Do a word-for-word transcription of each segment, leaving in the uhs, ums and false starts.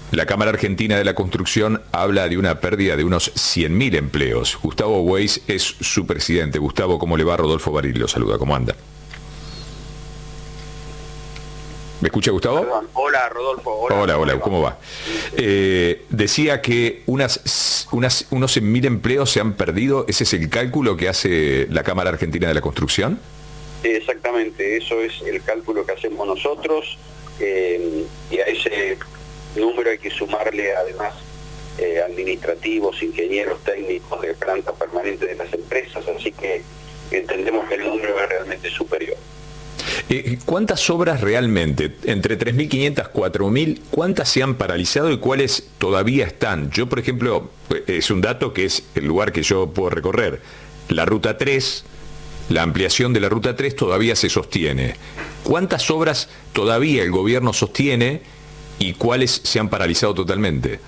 La Cámara Argentina de la Construcción habla de una pérdida de unos cien mil empleos. Gustavo Weiss es su presidente. Gustavo, ¿cómo le va? Rodolfo Barili lo saluda. ¿Cómo anda? ¿Me escucha, Gustavo? Perdón. Hola, Rodolfo. Hola, hola, hola, ¿cómo va? Eh, decía que unas, unas, unos cien mil empleos se han perdido. ¿Ese es el cálculo que hace la Cámara Argentina de la Construcción? Exactamente, eso es el cálculo que hacemos nosotros, eh, y a ese número hay que sumarle además eh, administrativos, ingenieros, técnicos de planta permanente de las empresas, así que entendemos que el número es realmente superior. Eh, ¿Cuántas obras realmente, entre tres mil quinientas, cuatro mil, cuántas se han paralizado y cuáles todavía están? Yo, por ejemplo, es un dato que es el lugar que yo puedo recorrer. La Ruta tres, la ampliación de la Ruta tres todavía se sostiene. ¿Cuántas obras todavía el gobierno sostiene y cuáles se han paralizado totalmente?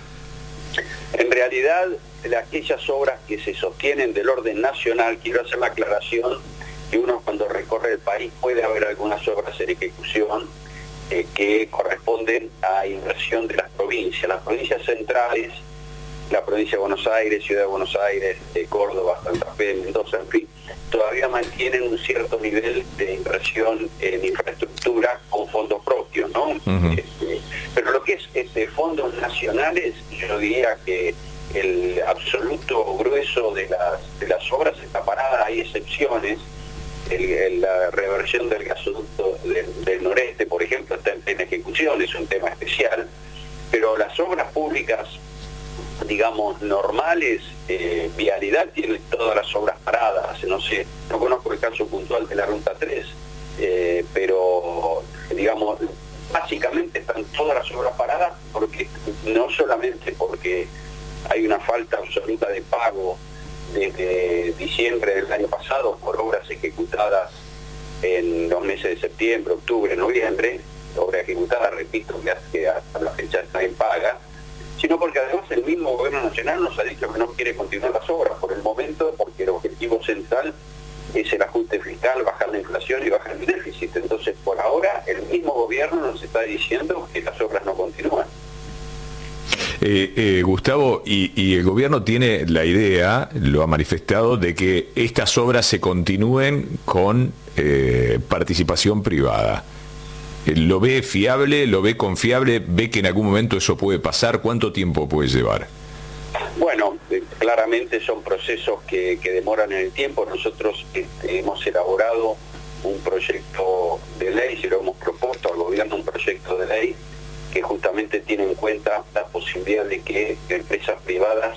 En realidad, aquellas obras que se sostienen del orden nacional, quiero hacer la aclaración, que uno cuando recorre el país puede haber algunas obras en ejecución eh, que corresponden a inversión de las provincias. Las provincias centrales, la provincia de Buenos Aires, Ciudad de Buenos Aires, eh, Córdoba, Santa Fe, Mendoza, en fin, todavía mantienen un cierto nivel de inversión en infraestructura con fondos propios, ¿no? Uh-huh. Este, pero lo que es este, fondos nacionales, yo diría que el absoluto grueso de las, de las obras está parada, hay excepciones. El, el, la reversión del gasoducto del, del noreste, por ejemplo, está en plena ejecución, es un tema especial, pero las obras públicas, digamos, normales, eh, vialidad tiene todas las obras paradas. No sé, no conozco el caso puntual de la Ruta tres, eh, pero, digamos, básicamente están todas las obras paradas, porque no solamente porque hay una falta absoluta de pago desde diciembre del año pasado por obras ejecutadas en los meses de septiembre, octubre, noviembre, obra ejecutada, repito, que hasta la fecha está en paga, sino porque además el mismo gobierno nacional nos ha dicho que no quiere continuar las obras por el momento, porque el objetivo central es el ajuste fiscal, bajar la inflación y bajar el déficit. Entonces, por ahora, el mismo gobierno nos está diciendo que las obras no continúan. Eh, eh, Gustavo, y, y el gobierno tiene la idea, lo ha manifestado, de que estas obras se continúen con eh, participación privada. ¿Lo ve fiable, lo ve confiable, ve que en algún momento eso puede pasar? ¿Cuánto tiempo puede llevar? Bueno, eh, claramente son procesos que, que demoran en el tiempo. Nosotros este, hemos elaborado un proyecto de ley, se lo hemos propuesto al gobierno, un proyecto de ley que justamente tiene en cuenta la posibilidad de que empresas privadas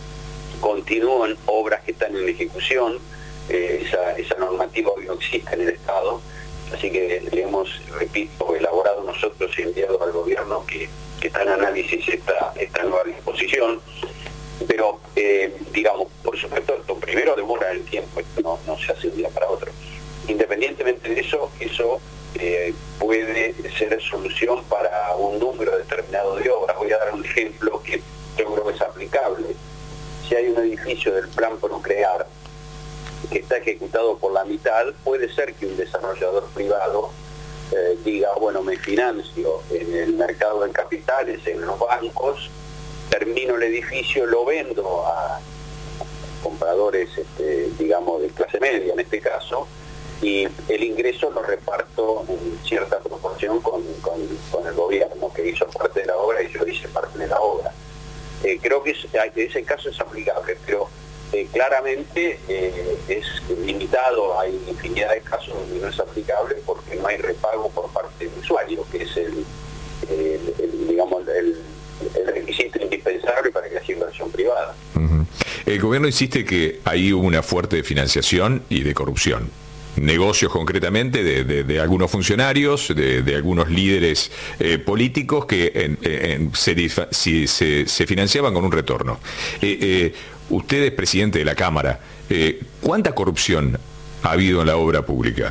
continúen obras que están en ejecución. Eh, esa, esa normativa hoy no existe en el Estado, así que hemos, repito, elaborado nosotros y enviado al gobierno que, que está en análisis esta, esta nueva disposición. Pero, eh, digamos, por supuesto, esto primero demora el tiempo, esto no, no se hace de un día para otro. Independientemente de eso, eso eh, puede ser solución para un número determinado de obras. Voy a dar un ejemplo que yo creo que es aplicable. Si hay un edificio del plan Procrear que está ejecutado por la mitad, puede ser que un desarrollador privado eh, diga, bueno, me financio en el mercado de capitales, en los bancos, termino el edificio, lo vendo a compradores, este, digamos, de clase media en este caso, y el ingreso lo reparto en cierta proporción con, con, con el gobierno, que hizo parte de la obra y yo hice parte de la obra. Eh, creo que es, ese caso es aplicable, pero eh, claramente eh, es limitado, hay infinidad de casos donde no es aplicable porque no hay repago por parte del usuario, que es el, el, el digamos, el, el requisito indispensable para que haya inversión privada. Uh-huh. El gobierno insiste que hay una fuerte financiación y de corrupción. Negocios concretamente de, de, de algunos funcionarios, de, de algunos líderes eh, políticos que en, en, se, si, se, se financiaban con un retorno. Eh, eh, usted es presidente de la Cámara. Eh, ¿Cuánta corrupción ha habido en la obra pública?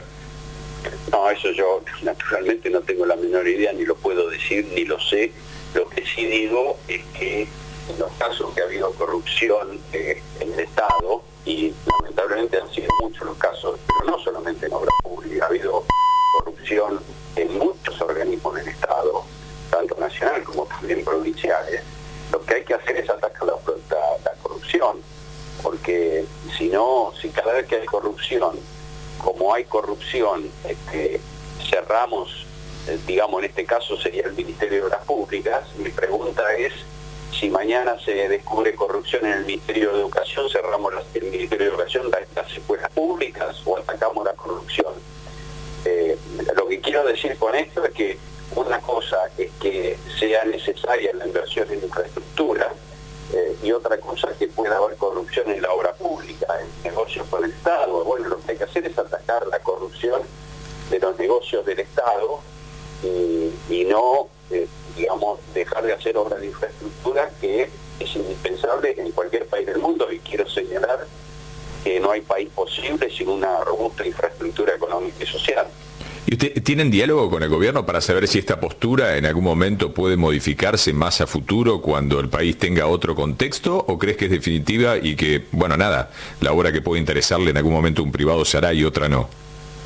No, eso yo naturalmente no tengo la menor idea, ni lo puedo decir, ni lo sé. Lo que sí digo es que en los casos que ha habido corrupción eh, en el Estado, y lamentablemente han sido muchos los casos, pero no solamente en obra pública, ha habido corrupción en muchos organismos del Estado, tanto nacional nacional como también provinciales, lo que hay que hacer es atacar la, la, la corrupción, porque si no, si cada vez que hay corrupción, como hay corrupción, este, cerramos, eh, digamos en este caso sería el Ministerio de Obras Públicas, mi pregunta es, si mañana se descubre corrupción en el Ministerio de Educación, cerramos la, el Ministerio de Educación, las, las escuelas públicas, o atacamos la corrupción. Eh, lo que quiero decir con esto es que una cosa es que sea necesaria la inversión en infraestructura, eh, y otra cosa es que pueda haber corrupción en la obra pública, en negocios con el Estado. Bueno, lo que hay que hacer es atacar la corrupción de los negocios del Estado y, y no, eh, digamos, dejar de hacer obras de infraestructura, que es indispensable en cualquier país del mundo, y quiero señalar que no hay país posible sin una robusta infraestructura económica y social. ¿Y usted tienen diálogo con el gobierno para saber si esta postura en algún momento puede modificarse más a futuro cuando el país tenga otro contexto, o crees que es definitiva y que, bueno, nada, la obra que puede interesarle en algún momento un privado se hará y otra no?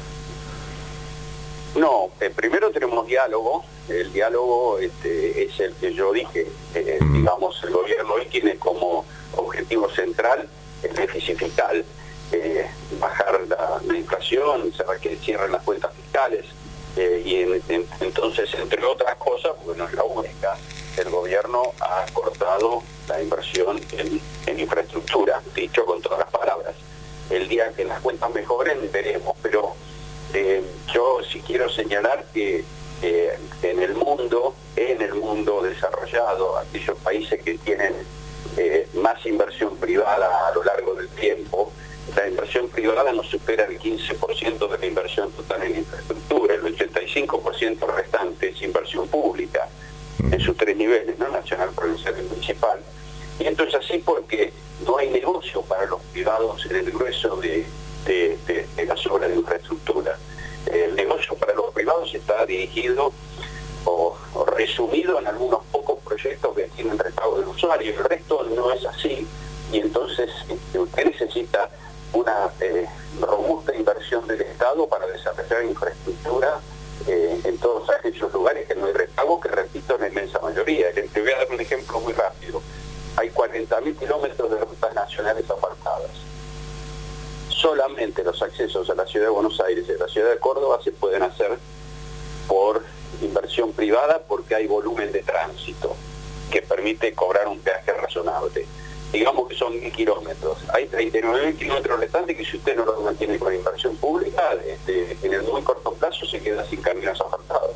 No, eh, primero tenemos diálogo, el diálogo este, es el que yo dije, eh, mm. digamos, el gobierno hoy tiene como objetivo central el déficit fiscal. Eh, bajar la, la inflación, cerrar, que cierren las cuentas fiscales, eh, y en, en, entonces, entre otras cosas, porque no es la única, el gobierno ha cortado la inversión en, en infraestructura, dicho con todas las palabras. El día que las cuentas mejoren, veremos, pero eh, yo sí quiero señalar que eh, en el mundo, en el mundo desarrollado, aquellos países que tienen eh, más inversión privada a lo largo del tiempo, la inversión privada no supera el quince por ciento de la inversión total en infraestructura, el ochenta y cinco por ciento restante es inversión pública, en sus tres niveles, ¿no? Nacional, provincial y municipal. Y esto es así porque no hay negocio para los privados en el grueso de, de, de, de las obras de infraestructura. El negocio para los privados está dirigido o, o resumido en algunos pocos proyectos que tienen repago del usuario, el resto no es así, y entonces usted necesita una eh, robusta inversión del Estado para desarrollar infraestructura eh, en todos aquellos lugares que no hay repago, que repito, en la inmensa mayoría. Te voy a dar un ejemplo muy rápido. Hay cuarenta mil kilómetros de rutas nacionales apartadas. Solamente los accesos a la ciudad de Buenos Aires y a la ciudad de Córdoba se pueden hacer por inversión privada, porque hay volumen de tránsito que permite cobrar un peaje razonable. Digamos que son mil kilómetros. Hay treinta y nueve mil kilómetros restantes que, si usted no lo mantiene con inversión pública, este, en el muy corto plazo se queda sin caminos asfaltados.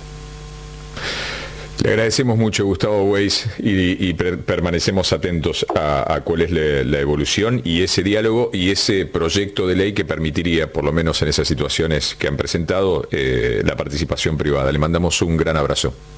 Le agradecemos mucho, Gustavo Weiss, y, y per, permanecemos atentos a, a cuál es la, la evolución y ese diálogo y ese proyecto de ley que permitiría, por lo menos en esas situaciones que han presentado, eh, la participación privada. Le mandamos un gran abrazo.